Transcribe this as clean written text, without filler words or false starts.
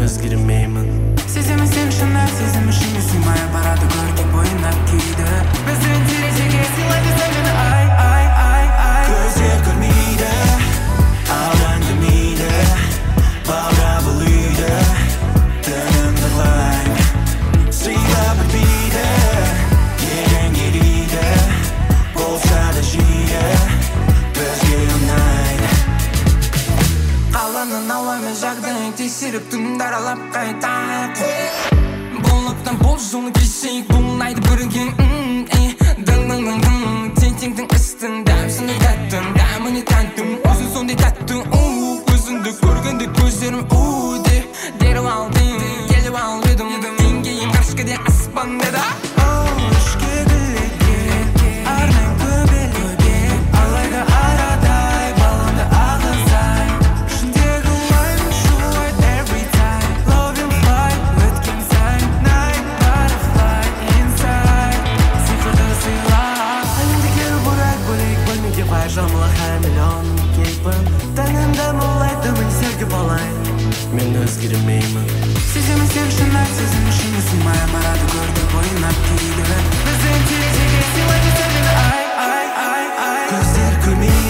өзгермеймін. Сеземін сен шынар, сезімі шыны сыймай барады көркем бойына кейді. Біздің терезеге сыйлайды сәлені ай. Көздер көрмейді, алаңдамайды, баурап үйді, тынымды лайм. Сыйлап өтпейді, елең елейді, болса да жиі, бізге ұнайды. Қаланың ауамен жағдайын тексеріп түнді аралап қайтайық. Болыптан бол жолын кешейік, болмайды бірге. Дың тең істің дәмсіні тәттім, дәміне тәттім, өзің сондай тәтті. Өзіңді көргенде көздерім деріп алдым, келіп алып едім. Деңгейім қаршықаде аспан еді. Үшке гүлетке арнайым көбелеге, алайда арадай баланды ағызай. Ішіндегі лайм шулайды every time. Love and fight өткен сайын, night butterfly inside. Сиқырды сыйла әлемдегі бұрай бөлек бөлмеге бай жамыла хамелеон кейпін. Тәнімді молайды мен сергіп алайын. Мен өзгермеймін. Сеземін сен шынар, сезімі шыны сыймай барады көркем бойына кейді. Біздің терезеге сыйлайды сәлені ай. Көздер көрмейді,